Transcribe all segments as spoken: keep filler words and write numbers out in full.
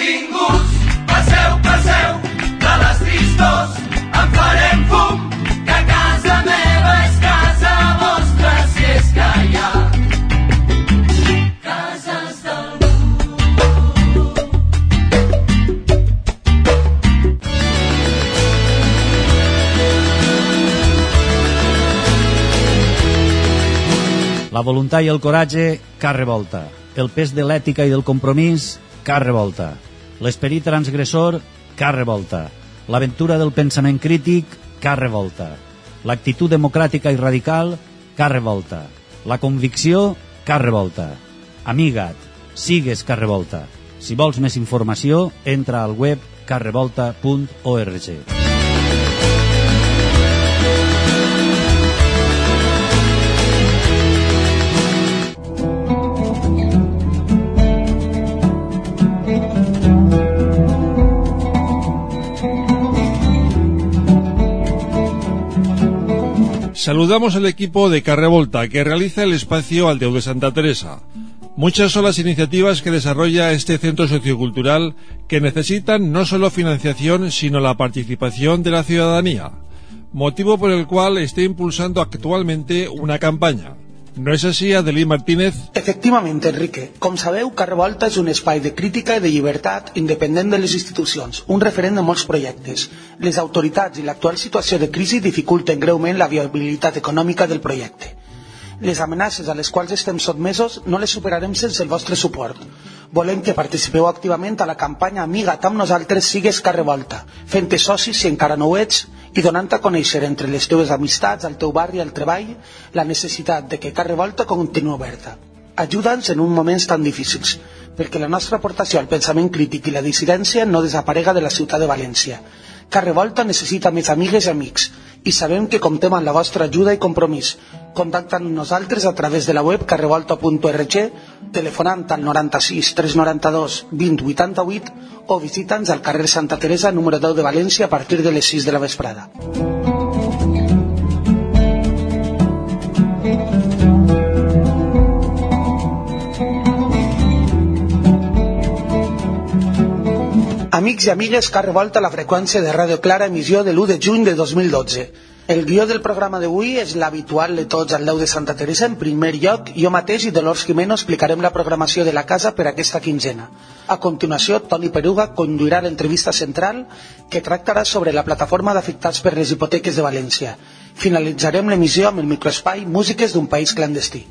Benvinguts, passeu, passeu, de les tristors en farem fum, que casa meva és casa vostra, si és que hi ha cases d'algú. La voluntat i el coratge, cap revolta. El pes de l'ètica i del compromís, cap revolta. L'esperit transgressor, cap revolta. L'aventura del pensament crític, cap revolta. L'actitud democràtica i radical, cap revolta. La convicció, cap revolta. Amiga't, sigues cap revolta. Si vols més informació, entra al web cap revolta punt org. Saludamos al equipo de Carrevolta que realiza el espacio Aldeu de Santa Teresa. Muchas son las iniciativas que desarrolla este centro sociocultural que necesitan no solo financiación sino la participación de la ciudadanía, motivo por el cual está impulsando actualmente una campaña. ¿No és així, Adelí Martínez? Efectivament, Enrique. Com sabeu, Carrevolta és un espai de crítica i de llibertat independent de les institucions, un referent de molts projectes. Les autoritats i l'actual situació de crisi dificulten greument la viabilitat econòmica del projecte. Les amenaces a les quals estem sotmesos no les superarem sense el vostre suport. Volem que participeu activament a la campanya Amiga't amb nosaltres, sigues Carrevolta, fent-te socis si encara no ho ets i donant a conèixer entre les teves amistats, al teu barri, al treball, la necessitat de que Carrevolta continuï oberta. Ajuda'ns en uns moments tan difícils, perquè la nostra aportació al pensament crític i la dissidència no desaparega de la ciutat de València. Carrevolta necessita més amigues i amics, i sabem que comptem amb la vostra ajuda i compromís. Contacta amb nosaltres a través de la web carrevolta punt org, telefonant al noranta-sis tres noranta-dos vint vuitanta-vuit o visita'ns al carrer Santa Teresa número deu de València a partir de les sis de la vesprada. Amics i amigues, Carrevolta a la freqüència de Ràdio Clara, emissió de l'u de juny de dos mil dotze. El guió del programa d'avui és l'habitual de tots al Aldeu de Santa Teresa. En primer lloc, jo mateix i Dolors Jimeno explicarem la programació de la casa per aquesta quinzena. A continuació, Toni Peruga conduirà l'entrevista central que tractarà sobre la plataforma d'afectats per les hipoteques de València. Finalitzarem l'emissió amb el microespai Músiques d'un país clandestí.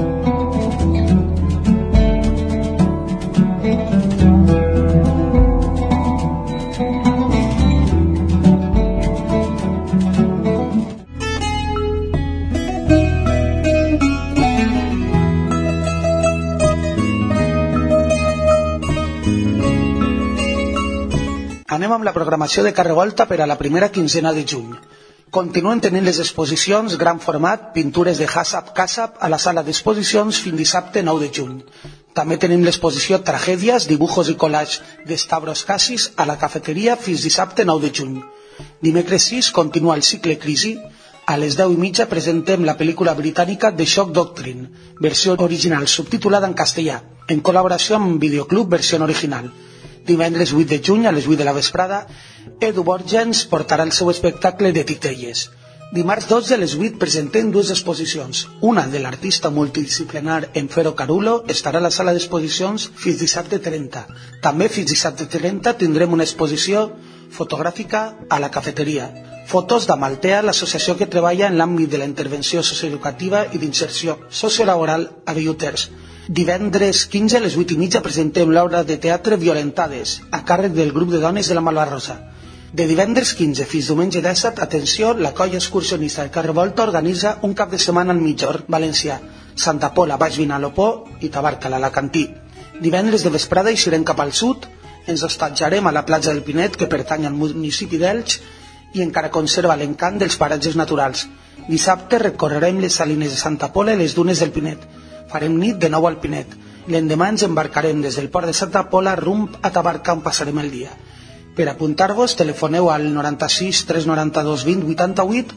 Anem amb la programació de Carrevolta per a la primera quinzena de juny. Continuen tenint les exposicions Gran Format, Pintures de Hassab Kassab a la sala d'exposicions fins dissabte nou de juny. També tenim l'exposició Tragèdies, Dibujos i Collage de Stavros Cassis a la cafeteria fins dissabte nou de juny. Dimecres sis continua el cicle Crisi. A les deu i mitja presentem la pel·lícula britànica The Shock Doctrine, versió original subtitulada en castellà, en col·laboració amb Videoclub versió original. Divendres vuit de juny a les vuit de la vesprada, Edu Borgens portarà el seu espectacle de titelles. Dimarts dotze a les vuit presentem dues exposicions. Una de l'artista multidisciplinar Enfero Carulo estarà a la sala d'exposicions fins dissabte trenta. També fins dissabte trenta tindrem una exposició fotogràfica a la cafeteria. Fotos d'Amaltea, l'associació que treballa en l'àmbit de la intervenció socioeducativa i d'inserció sociolaboral a Viuters. Divendres quinze a les vuit i mitja presentem l'obra de teatre Violentades, a càrrec del grup de dones de la Malvarrosa. De divendres quinze fins diumenge disset, atenció, la colla excursionista de Carrevolta organitza un cap de setmana al Mitjor valencià, Santa Pola, Baix Vinalopó i Tabarca, l'Alacantí. Divendres de vesprada eixirem cap al sud, ens hostatjarem a la platja del Pinet, que pertany al municipi d'Elx, i encara conserva l'encant dels paratges naturals. Dissabte recorrerem les salines de Santa Pola i les dunes del Pinet. Farem nit de nou al Pinet. L'endemà ens embarcarem des del port de Santa Pola rumb a Tabarca, on passarem el dia. Per apuntar-vos, telefoneu al noranta-sis tres noranta-dos vint vuitanta-vuit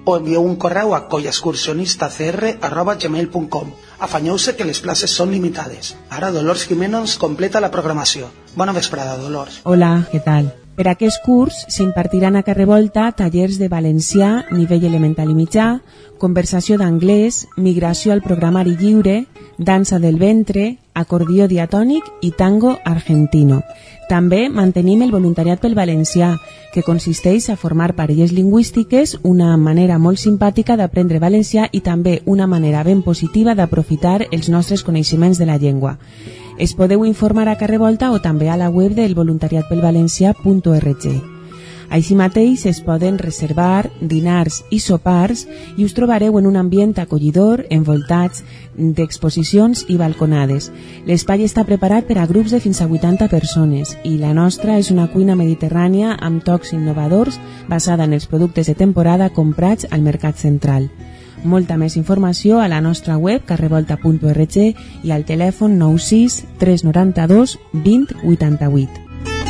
o envieu un correu a collexcursionistacr arroba gmail punt com. Afanyeu-se que les places són limitades. Ara Dolors Jimeno ens completa la programació. Bona vesprada, Dolors. Hola, què tal? Per aquest curs s'impartiran a Carrevolta tallers de valencià, nivell elemental i mitjà, conversació d'anglès, migració al programari lliure, dansa del ventre, acordió diatònic i tango argentino. També mantenim el voluntariat pel valencià, que consisteix a formar parelles lingüístiques, una manera molt simpàtica d'aprendre valencià i també una manera ben positiva d'aprofitar els nostres coneixements de la llengua. Es podeu informar a Carrevolta o també a la web del voluntariat pel valencià punt org. Així mateix es poden reservar dinars i sopars i us trobareu en un ambient acollidor, envoltats d'exposicions i balconades. L'espai està preparat per a grups de fins a vuitanta persones i la nostra és una cuina mediterrània amb tocs innovadors basada en els productes de temporada comprats al Mercat Central. Molta més informació a la nostra web carrevolta punt org i al telèfon nou sis tres nou dos vint vuitanta-vuit.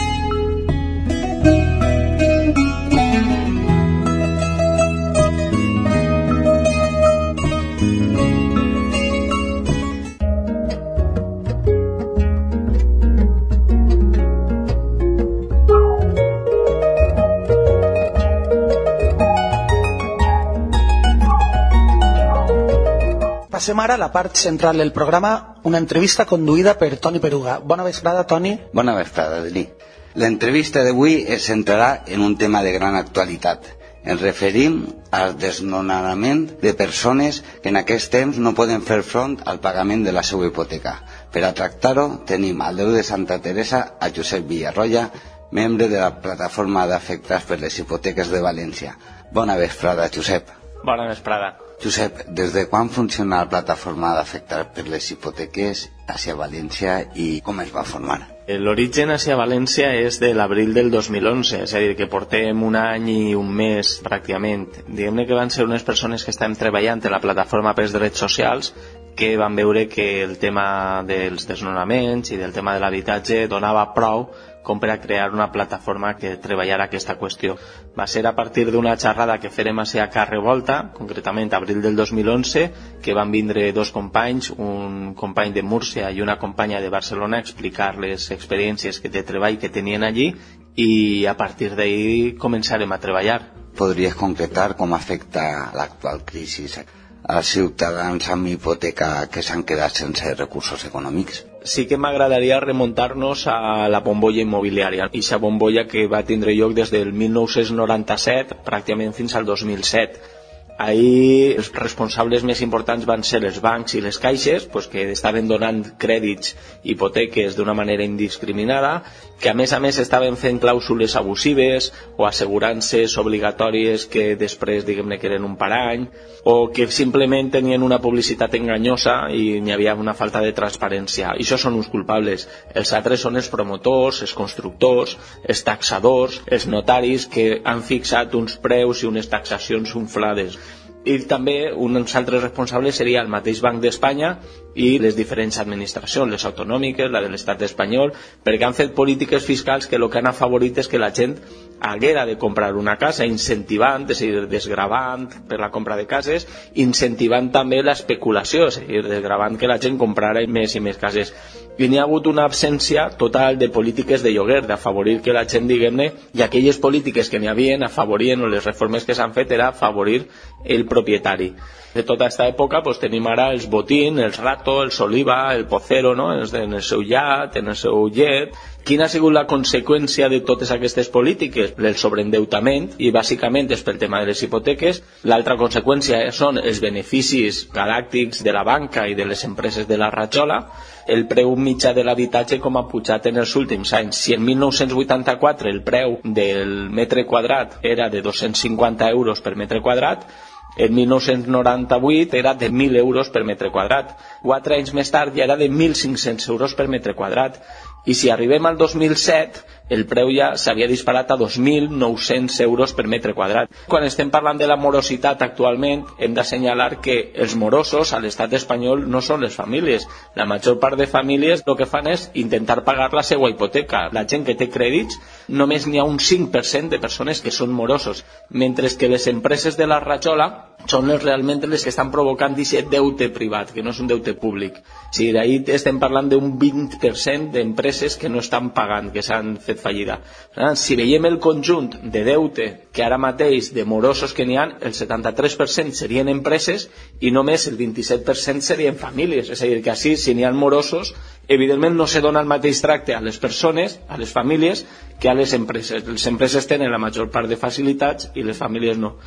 Passem ara a la part central del programa, una entrevista conduïda per Toni Peruga. Bona vesprada, Toni. Bona vesprada, Adri. L'entrevista d'avui es centrarà en un tema de gran actualitat. Ens referim al desnonament de persones que en aquest temps no poden fer front al pagament de la seva hipoteca. Per a tractar-ho tenim al déu de Santa Teresa a Josep Villarroya, membre de la plataforma d'afectats per les hipoteques de València. Bona vesprada, Josep. Bona vesprada. Josep, des de quan funciona la plataforma d'afectats per les hipoteques hacia València i com es va formar? L'origen hacia València és de l'abril del dos mil onze, és a dir, que portem un any i un mes pràcticament. Diguem-ne que van ser unes persones que estàvem treballant en la plataforma pels drets socials que van veure que el tema dels desnonaments i del tema de l'habitatge donava prou com per a crear una plataforma que treballara aquesta qüestió. Va ser a partir d'una xerrada que farem a Carrevolta, concretament abril del dos mil onze, que van vindre dos companys, un company de Múrcia i una companya de Barcelona, a explicar les experiències de treball que tenien allí i a partir d'ahir començarem a treballar. Podries concretar com afecta l'actual crisi als ciutadans amb hipoteca que s'han quedat sense recursos econòmics? Sí que m'agradaria remuntar-nos a la bombolla immobiliària, i aquesta bombolla que va tindre lloc des del mil nou-cents noranta-set pràcticament fins al dos mil set. Ahir els responsables més importants van ser els bancs i les caixes, pues, que estaven donant crèdits, hipoteques d'una manera indiscriminada, que a més a més estaven fent clàusules abusives o assegurances obligatòries que després, diguem-ne, que eren un parany, o que simplement tenien una publicitat enganyosa i n'hi havia una falta de transparència. I això són uns culpables. Els altres són els promotors, els constructors, els taxadors, els notaris que han fixat uns preus i unes taxacions inflades. I també uns altres responsables seria el mateix Banc d'Espanya i les diferents administracions, les autonòmiques, la de l'estat espanyol, perquè han fet polítiques fiscals que el que han afavorit és que la gent haguera de comprar una casa, incentivant, és a dir, desgravant per la compra de cases, incentivant també l'especulació, és a dir, desgravant que la gent comprara més i més cases. I n'hi ha hagut una absència total de polítiques de lloguer, d'afavorir que la gent, diguem-ne, i aquelles polítiques que n'hi havien afavorien, o les reformes que s'han fet era afavorir el propietari. De tota aquesta època pues, tenim ara els Botín, els Rato, els Oliva, el Pocero, no? en el seu iat, en el seu llet. Quina ha sigut la conseqüència de totes aquestes polítiques? El sobreendeutament, i bàsicament és pel tema de les hipoteques. L'altra conseqüència són els beneficis galàctics de la banca i de les empreses de la ratjola. El preu mitjà de l'habitatge com ha pujat en els últims anys. Si en mil nou-cents vuitanta-quatre el preu del metre quadrat era de dos-cents cinquanta euros per metre quadrat, en mil nou-cents noranta-vuit era de mil euros per metre quadrat. Quatre anys més tard ja era de mil cinc-cents euros per metre quadrat. I si arribem al dos mil set, el preu ja s'havia disparat a dos mil nou-cents euros per metre quadrat. Quan estem parlant de la morositat actualment, hem d'assenyalar que els morosos a l'estat espanyol no són les famílies. La major part de famílies el que fan és intentar pagar la seva hipoteca. La gent que té crèdits, només n'hi ha un cinc per cent de persones que són morosos, mentre que les empreses de la rajola són les realment les que estan provocant aquest deute privat, que no és un deute públic. O sigui, d'ahir estem parlant d'un vint per cent d'empreses que no estan pagant, que s'han fet fallida. Si veiem el conjunt de deute que ara mateix de morosos que n'hi ha, el setanta-tres per cent serien empreses i només el vint-i-set per cent serien famílies. És a dir, que així, si n'hi ha morosos, evidentment no se dona el mateix tracte a les persones, a les famílies, que a les empreses. Les empreses tenen la major part de facilitats i les famílies no.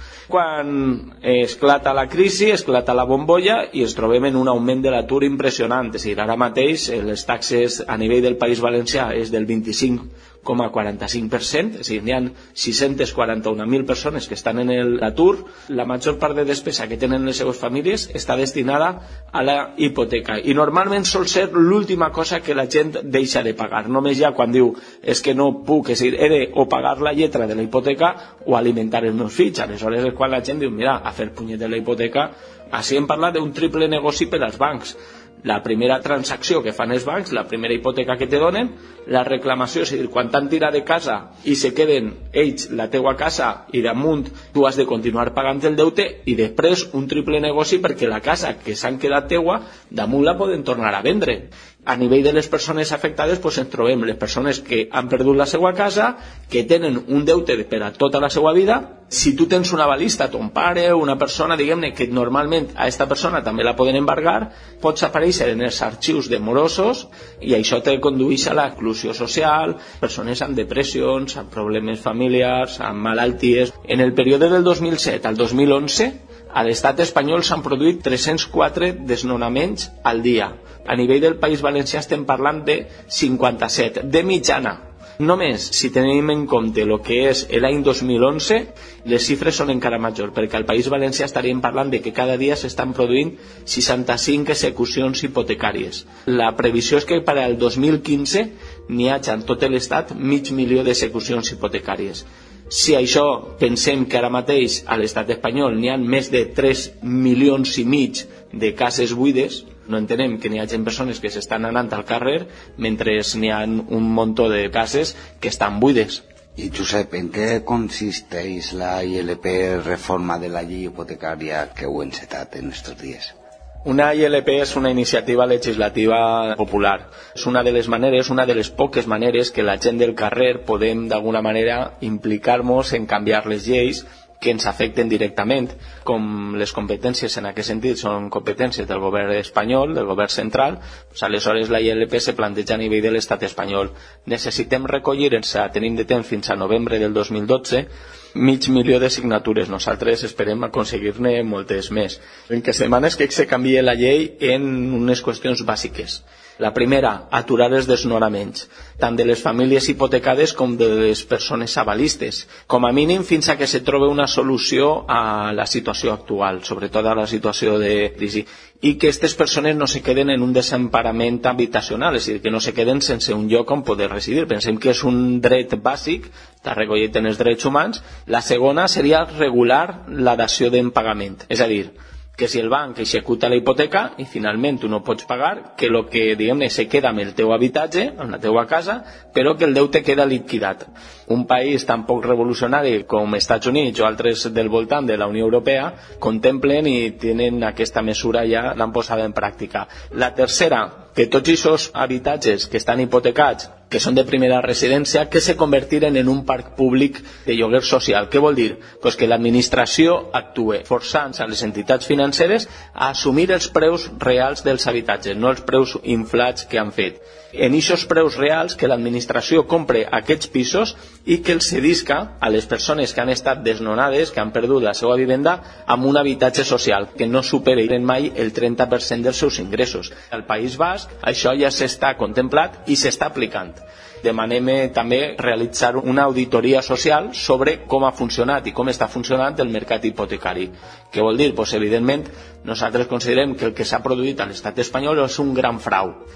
Quan esclata la crisi, esclata la bombolla i ens trobem en un augment de l'atur impressionant. És a dir, ara mateix les taxes a nivell del País Valencià és del vint-i-cinc coma quaranta-cinc per cent, és a dir, n'hi ha sis-cents quaranta-un mil persones que estan en l'atur. La major part de despesa que tenen les seves famílies està destinada a la hipoteca i normalment sol ser l'última cosa que la gent deixa de pagar. Només ja quan diu és que no puc, és a dir, he de o pagar la lletra de la hipoteca o alimentar els meus fills. Aleshores és quan la gent diu, mira, a fer punyet de la hipoteca. Així hem parlat d'un triple negoci per als bancs. La primera transacció que fan els bancs, la primera hipoteca que te donen, la reclamació, és a dir, quan t'han tirat de casa i se queden ells la teua casa i damunt tu has de continuar pagant el deute, i després un triple negoci perquè la casa que s'han quedat teua damunt la poden tornar a vendre. A nivell de les persones afectades doncs ens trobem les persones que han perdut la seva casa, que tenen un deute per a tota la seva vida. Si tu tens una avalista, ton pare o una persona, diguem-ne, que normalment a aquesta persona també la poden embargar, pots aparèixer en els arxius de morosos i això te condueix a l'exclusió social, persones amb depressions, amb problemes familiars, amb malalties. En el període del dos mil set al dos mil onze, a l'estat espanyol s'han produït tres-cents quatre desnonaments al dia. A nivell del País Valencià estem parlant de cinquanta-set, de mitjana. Només si tenim en compte el que és l'any dos mil onze, les xifres són encara majors, perquè al País Valencià estaríem parlant de que cada dia s'estan produint seixanta-cinc execucions hipotecàries. La previsió és que per al dos mil quinze n'hi hagi en tot l'estat mig milió d'execucions hipotecàries. Si això pensem que ara mateix a l'estat espanyol n'hi ha més de tres milions i mig de cases buides, no entenem que n'hi hagi persones que s'estan anant al carrer mentre n'hi ha un muntó de cases que estan buides. I Josep, en què consisteix la I L P reforma de la llei hipotecària que heu encetat en aquests dies? Una I L P és una iniciativa legislativa popular. És una de les maneres, una de les poques maneres que la gent del carrer podem d'alguna manera implicar-nos en canviar les lleis que ens afecten directament. Com les competències en aquest sentit són competències del govern espanyol, del govern central, doncs aleshores la I L P se planteja a nivell de l'estat espanyol. Necessitem recollir-nos, tenim de temps fins a novembre del dos mil dotze, mig milió de signatures. Nosaltres esperem aconseguir-ne moltes més. El que es demana és que se canvie la llei en unes qüestions bàsiques. La primera, aturar els desnonaments, tant de les famílies hipotecades com de les persones avalistes, com a mínim fins a que se trobi una solució a la situació actual, sobretot a la situació de crisi, i que aquestes persones no se queden en un desemparament habitacional, és a dir, que no se queden sense un lloc on poder residir. Pensem que és un dret bàsic, està recollit en els drets humans. La segona seria regular la dació en pagament, és a dir, que si el banc executa la hipoteca i finalment tu no pots pagar, que el que diguem-ne se queda amb el teu habitatge, amb la teua casa, però que el deute queda liquidat. Un país tan poc revolucionari com Estats Units o altres del voltant de la Unió Europea contemplen i tenen aquesta mesura, ja l'han posada en pràctica. La tercera, que tots aquests habitatges que estan hipotecats, que són de primera residència, que se convertiren en un parc públic de lloguer social. Què vol dir? Pues que l'administració actue forçant a les entitats financeres a assumir els preus reals dels habitatges, no els preus inflats que han fet. En aquests preus reals que l'administració compre aquests pisos i que els cedisca a les persones que han estat desnonades, que han perdut la seva vivenda, amb un habitatge social que no superen mai el trenta per cent dels seus ingressos. Al País Basc això ja s'està contemplat i s'està aplicant. Demanem també realitzar una auditoria social sobre com ha funcionat i com està funcionant el mercat hipotecari. Què vol dir? Pues, evidentment, nosaltres considerem que el que s'ha produït a l'estat espanyol és un gran frau.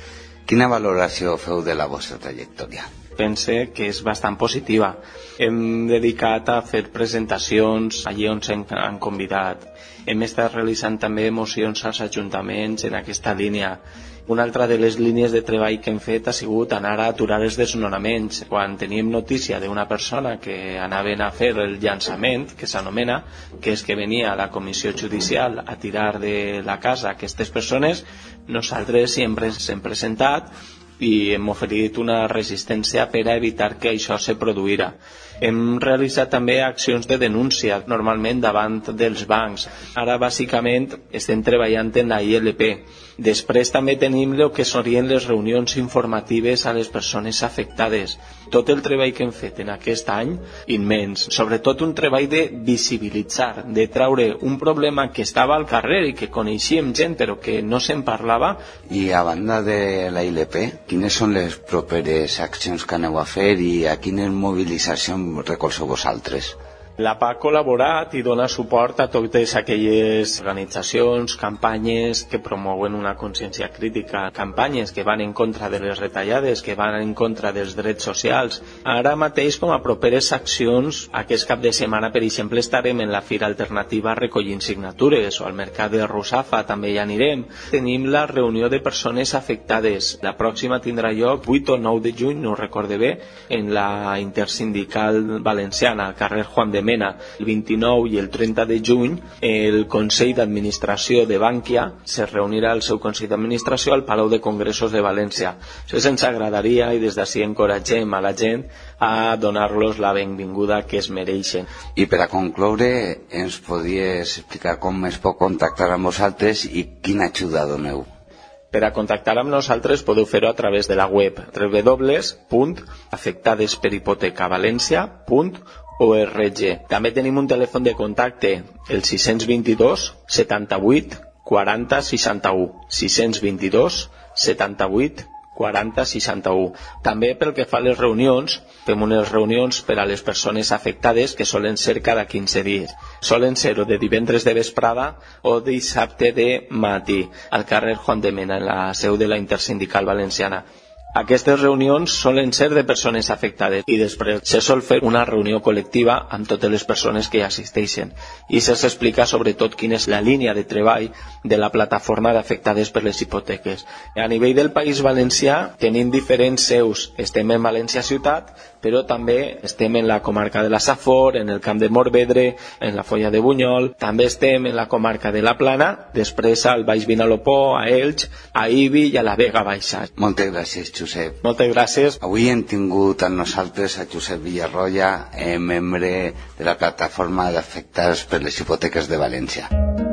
Quina valoració feu de la vostra trajectòria? Pense que és bastant positiva. Hem dedicat a fer presentacions allí on s'han han convidat. Hem estat realitzant també mocions als ajuntaments en aquesta línia. Una altra de les línies de treball que hem fet ha sigut anar a aturar els desnonaments. Quan teníem notícia d'una persona que anaven a fer el llançament, que s'anomena, que és que venia a la comissió judicial a tirar de la casa aquestes persones, nosaltres sempre ens hem presentat i hem oferit una resistència per a evitar que això se produïra. Hem realitzat també accions de denúncia, normalment davant dels bancs. Ara, bàsicament, estem treballant en la I L P. Després també tenim el que serien les reunions informatives a les persones afectades. Tot el treball que hem fet en aquest any, immens. Sobretot un treball de visibilitzar, de traure un problema que estava al carrer i que coneixíem gent però que no se'n parlava. I a banda de la I L P, quines són les properes accions que aneu a fer i a quines mobilitzacions recolzeu vosaltres? La P A ha col·laborat i dona suport a totes aquelles organitzacions, campanyes que promouen una consciència crítica, campanyes que van en contra de les retallades, que van en contra dels drets socials. Ara mateix, com a properes accions, aquest cap de setmana, per exemple, estarem en la Fira Alternativa recollint signatures, o al Mercat de Russafa també hi anirem. Tenim la reunió de persones afectades. La pròxima tindrà lloc vuit o nou de juny, no ho recorde bé, en la Intersindical Valenciana, al carrer Juan de Mena. El vint-i-nou i el trenta de juny el Consell d'Administració de Bankia se reunirà al seu Consell d'Administració al Palau de Congressos de València. Això ens agradaria i des d'ací encoratgem a la gent a donar-los la benvinguda que es mereixen. I per a concloure, ens podies explicar com es pot contactar amb vosaltres i quina ajuda doneu? Per a contactar amb nosaltres podeu fer-ho a través de la web w w w punt afectades per hipoteca valencia punt org. També tenim un telèfon de contacte, el sis cents vint-i-dos setanta-vuit quaranta seixanta-u, sis cents vint-i-dos setanta-vuit quaranta seixanta-u. També pel que fa a les reunions, fem unes reunions per a les persones afectades que solen ser cada quinze dies. Solen ser o de divendres de vesprada o dissabte de matí, al carrer Juan de Mena, en la seu de la Intersindical Valenciana. Aquestes reunions solen ser de persones afectades i després se sol fer una reunió col·lectiva amb totes les persones que hi assisteixen i se s'explica sobretot quina és la línia de treball de la plataforma d'afectades per les hipoteques. A nivell del País Valencià tenim diferents seus. Estem en València ciutat, però també estem en la comarca de la Safor, en el Camp de Morvedre, en la Foia de Bunyol, també estem en la comarca de la Plana, després al Baix Vinalopó, a Elx, a Ibi i a la Vega Baixa. Moltes gràcies, Josep. Moltes gràcies. Avui hem tingut amb nosaltres a Josep Villarroya, eh, membre de la plataforma d'afectats per les hipoteques de València.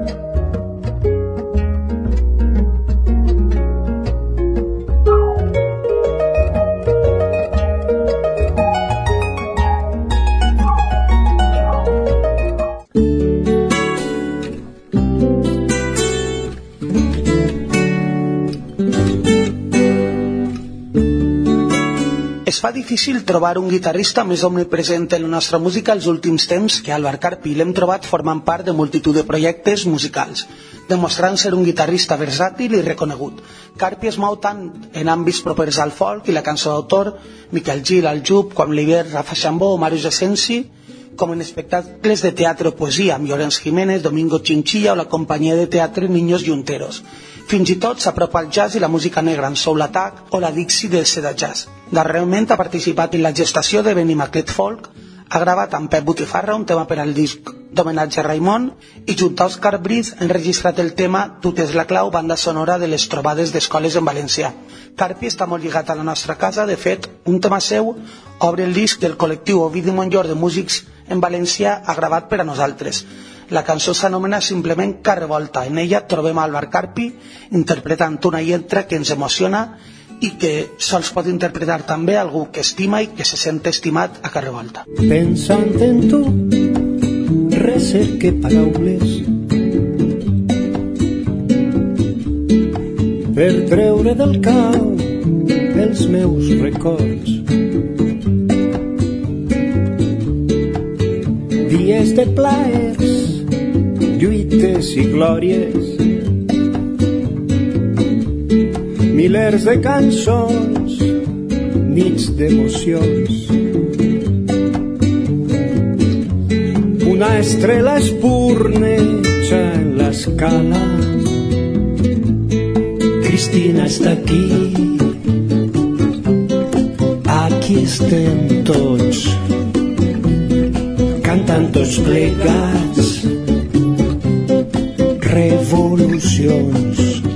Es fa difícil trobar un guitarrista més omnipresent en la nostra música els últims temps que Álvar Carpi. L'hem trobat formant part de multitud de projectes musicals, demostrant ser un guitarrista versàtil i reconegut. Carpi es mou tant en àmbits propers al folk i la cançó d'autor, Miquel Gil, Al Jub, com Livier, Rafa Xambó o Màrius Asensi, com en espectacles de teatre o poesia amb Llorenç Jiménez, Domingo Chinchilla o la companyia de teatre Niños Yunteros. Fins i tot s'apropa al jazz i la música negra en Soul Attack o la Dixie de Seda Jazz. Darrerament ha participat en la gestació de Benny Maclet Folk, ha gravat amb Pep Botifarra un tema per al disc d'homenatge a Raimon i junt a Òscar Briz ha enregistrat el tema Tu t'és la clau, banda sonora de les trobades d'escoles en valencià. Carpi està molt lligat a la nostra casa, de fet, un tema seu obre el disc del col·lectiu Ovidi Montllor de músics en valencià ha gravat per a nosaltres. La cançó s'anomena simplement Carrevolta. En ella trobem a Álvar Carpi interpretant una lletra que ens emociona i que sols pot interpretar també algú que estima i que se sent estimat a Carrevolta. Pensant en tu, recerque paraules per treure del cau els meus records. Dies de plaers, lluites i glòries, milers de cançons, nits d'emocions. Una estrella espurneja en l'escala. Cristina està aquí. Aquí estem tots, cantant tots plegats. Revolucions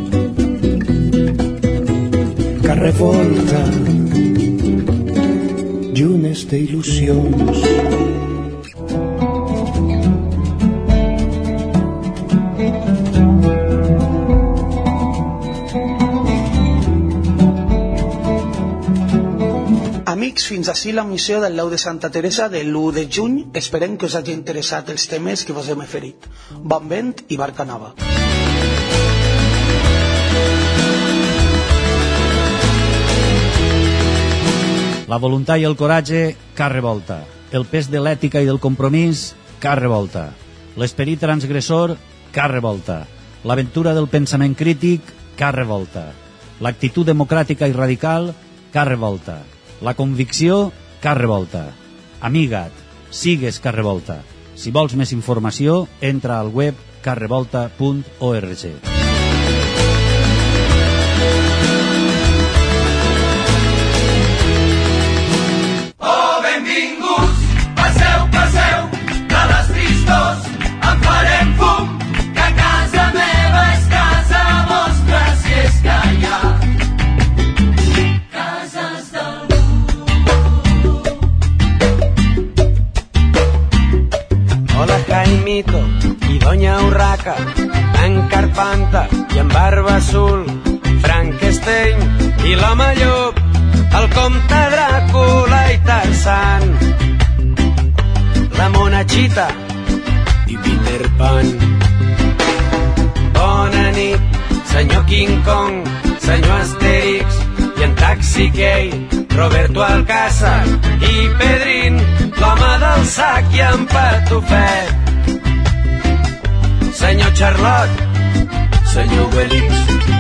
que revolta llunes d'il·lusions. Amics, fins ací la missió del Lau de Santa Teresa de l'u de juny. Esperem que us hagi interessat els temes que vos hem oferit. Bon vent i barca nova. La voluntat i el coratge, car revolta. El pes de l'ètica i del compromís, car revolta. L'esperit transgressor, car revolta. L'aventura del pensament crític, car revolta. L'actitud democràtica i radical, car revolta. La convicció, car revolta. Amiga't, sigues car revolta. Si vols més informació, entra al web car revolta punt org. Oh, benvinguts, passeu, passeu, de les tristors en farem fum, que casa meva és casa vostra, si és que hi ha cases del Hola Jaimito i Doña Urraca, en Carpanta i en Barba Azul, Frankenstein i l'home llop, el comte Dràcula i Tarzan, la monachita i Peter Pan. Bona nit, senyor King Kong, senyor Asterix i en Taxi Key, Roberto Alcázar i Pedrín, l'home del sac i en Patufet, senyor Charlot, senyor Obelix